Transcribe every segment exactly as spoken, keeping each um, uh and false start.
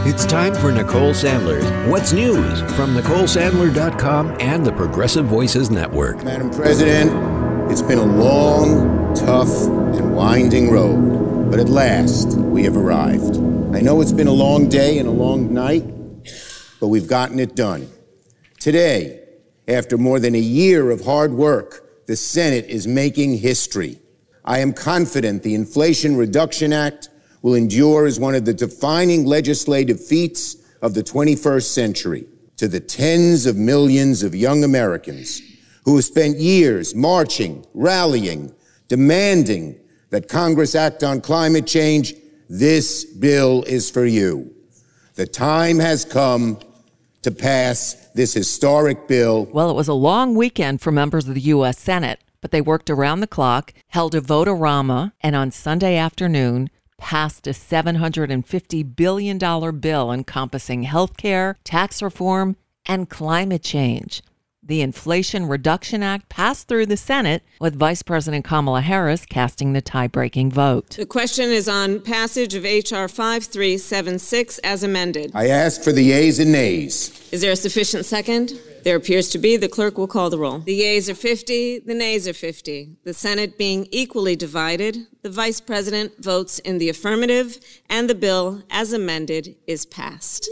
It's time for Nicole Sandler's What's News from Nicole Sandler dot com and the Progressive Voices Network. Madam President, it's been a long, tough, and winding road, but at last we have arrived. I know it's been a long day and a long night, but we've gotten it done. Today, after more than a year of hard work, the Senate is making history. I am confident the Inflation Reduction Act will endure as one of the defining legislative feats of the twenty-first century. To the tens of millions of young Americans who have spent years marching, rallying, demanding that Congress act on climate change, this bill is for you. The time has come to pass this historic bill. Well, it was a long weekend for members of the U S Senate, but they worked around the clock, held a vote-a-rama, and on Sunday afternoon, passed a seven hundred fifty billion dollars bill encompassing health care, tax reform, and climate change. The Inflation Reduction Act passed through the Senate, with Vice President Kamala Harris casting the tie-breaking vote. The question is on passage of H R five three seven six as amended. I ask for the yeas and nays. Is there a sufficient second? There appears to be. The clerk will call the roll. The yeas are fifty, the nays are fifty. The Senate being equally divided, the Vice President votes in the affirmative, and the bill, as amended, is passed.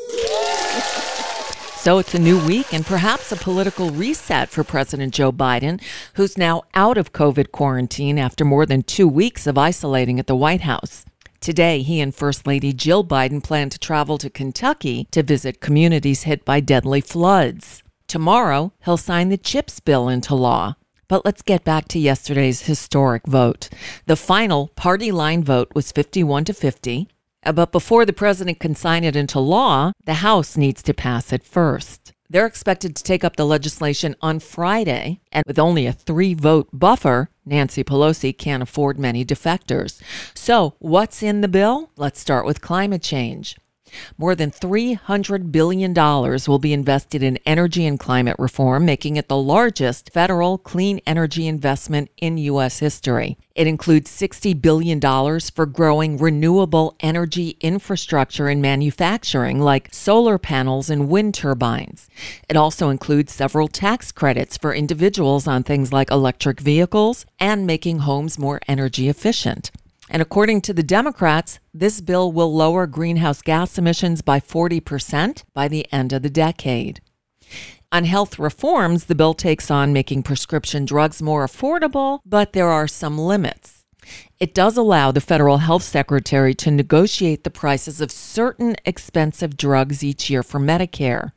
So it's a new week and perhaps a political reset for President Joe Biden, who's now out of COVID quarantine after more than two weeks of isolating at the White House. Today, he and First Lady Jill Biden plan to travel to Kentucky to visit communities hit by deadly floods. Tomorrow, he'll sign the CHIPS bill into law. But let's get back to yesterday's historic vote. The final party line vote was fifty-one to fifty. But before the president can sign it into law, the House needs to pass it first. They're expected to take up the legislation on Friday, and with only a three-vote buffer, Nancy Pelosi can't afford many defectors. So what's in the bill? Let's start with climate change. More than three hundred billion dollars will be invested in energy and climate reform, making it the largest federal clean energy investment in U S history. It includes sixty billion dollars for growing renewable energy infrastructure and manufacturing, like solar panels and wind turbines. It also includes several tax credits for individuals on things like electric vehicles and making homes more energy efficient. And according to the Democrats, this bill will lower greenhouse gas emissions by forty percent by the end of the decade. On health reforms, the bill takes on making prescription drugs more affordable, but there are some limits. It does allow the federal health secretary to negotiate the prices of certain expensive drugs each year for Medicare.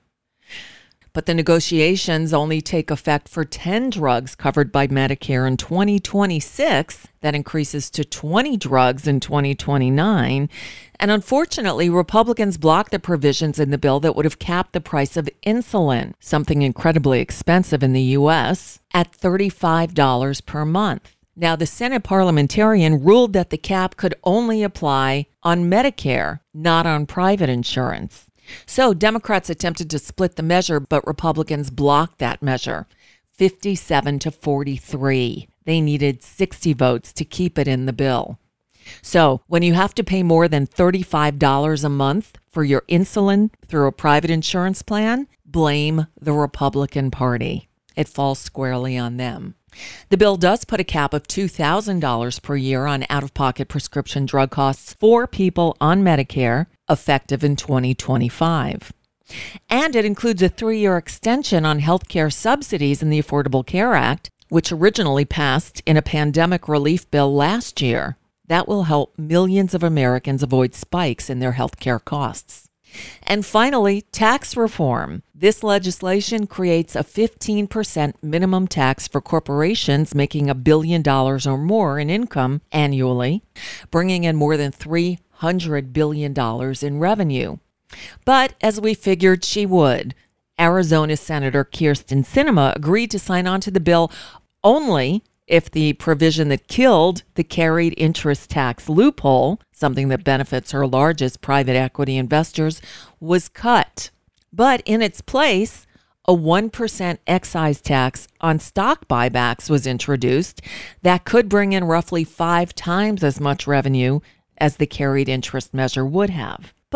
But the negotiations only take effect for ten drugs covered by Medicare in twenty twenty-six. That increases to twenty drugs in twenty twenty-nine. And unfortunately, Republicans blocked the provisions in the bill that would have capped the price of insulin, something incredibly expensive in the U S, at thirty-five dollars per month. Now, the Senate parliamentarian ruled that the cap could only apply on Medicare, not on private insurance. So Democrats attempted to split the measure, but Republicans blocked that measure, fifty-seven to forty-three. They needed sixty votes to keep it in the bill. So when you have to pay more than thirty-five dollars a month for your insulin through a private insurance plan, blame the Republican Party. It falls squarely on them. The bill does put a cap of two thousand dollars per year on out-of-pocket prescription drug costs for people on Medicare, effective in twenty twenty-five. And it includes a three-year extension on health care subsidies in the Affordable Care Act, which originally passed in a pandemic relief bill last year. That will help millions of Americans avoid spikes in their health care costs. And finally, tax reform. This legislation creates a fifteen percent minimum tax for corporations making a billion dollars or more in income annually, bringing in more than three hundred billion dollars in revenue. But as we figured she would, Arizona Senator Kyrsten Sinema agreed to sign on to the bill only if the provision that killed the carried interest tax loophole, something that benefits her largest private equity investors, was cut. But in its place, a one percent excise tax on stock buybacks was introduced that could bring in roughly five times as much revenue as the carried interest measure would have. But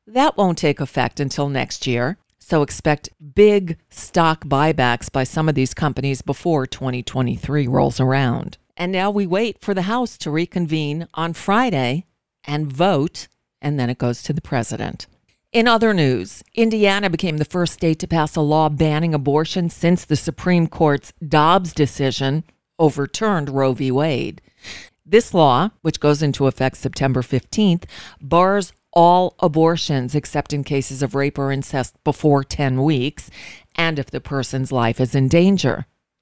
that won't take effect until next year. So expect big stock buybacks by some of these companies before twenty twenty-three rolls around. And now we wait for the House to reconvene on Friday and vote, and then it goes to the president. In other news, Indiana became the first state to pass a law banning abortion since the Supreme Court's Dobbs decision overturned Roe v. Wade. This law, which goes into effect September fifteenth, bars all abortions except in cases of rape or incest before ten weeks and if the person's life is in danger.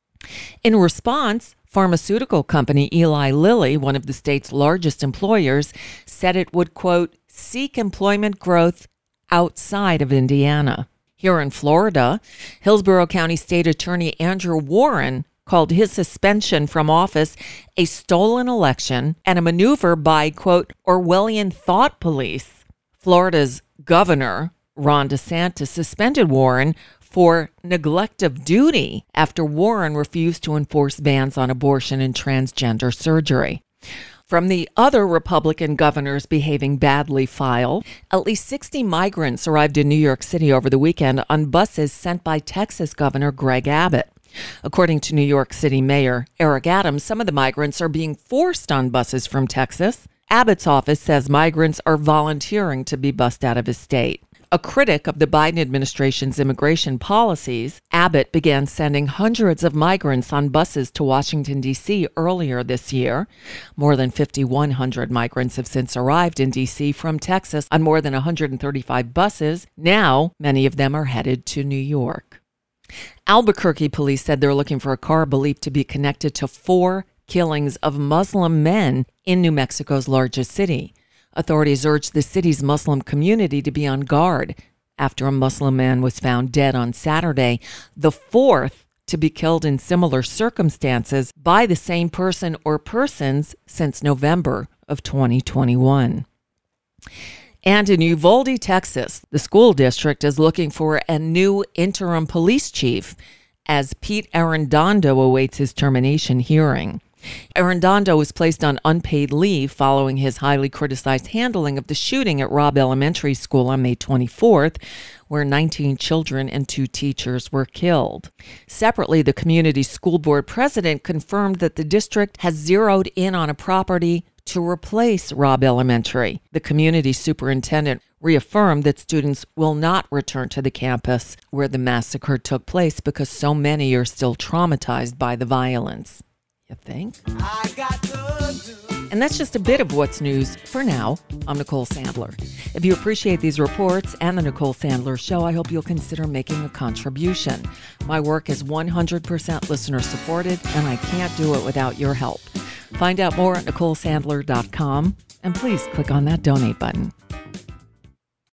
In response, pharmaceutical company Eli Lilly, one of the state's largest employers, said it would, quote, seek employment growth outside of Indiana. Here in Florida, Hillsborough County State Attorney Andrew Warren called his suspension from office a stolen election and a maneuver by, quote, Orwellian thought police. Florida's governor, Ron DeSantis, suspended Warren for neglect of duty after Warren refused to enforce bans on abortion and transgender surgery. From the other Republican governors behaving badly file, at least sixty migrants arrived in New York City over the weekend on buses sent by Texas Governor Greg Abbott. According to New York City Mayor Eric Adams, some of the migrants are being forced on buses from Texas. Abbott's office says migrants are volunteering to be bussed out of his state. A critic of the Biden administration's immigration policies, Abbott began sending hundreds of migrants on buses to Washington, D C earlier this year. More than five thousand one hundred migrants have since arrived in D C from Texas on more than one hundred thirty-five buses. Now, many of them are headed to New York. Albuquerque police said they're looking for a car believed to be connected to four killings of Muslim men in New Mexico's largest city. Authorities urged the city's Muslim community to be on guard after a Muslim man was found dead on Saturday, the fourth to be killed in similar circumstances by the same person or persons since November of twenty twenty-one. And in Uvalde, Texas, the school district is looking for a new interim police chief as Pete Arredondo awaits his termination hearing. Arredondo was placed on unpaid leave following his highly criticized handling of the shooting at Robb Elementary School on May twenty-fourth, where nineteen children and two teachers were killed. Separately, the community school board president confirmed that the district has zeroed in on a property to replace Robb Elementary. The community superintendent reaffirmed that students will not return to the campus where the massacre took place because so many are still traumatized by the violence. You think? I got the and that's just a bit of what's news for now. I'm Nicole Sandler. If you appreciate these reports and the Nicole Sandler Show, I hope you'll consider making a contribution. My work is one hundred percent listener supported, and I can't do it without your help. Find out more at Nicole Sandler dot com, and please click on that donate button.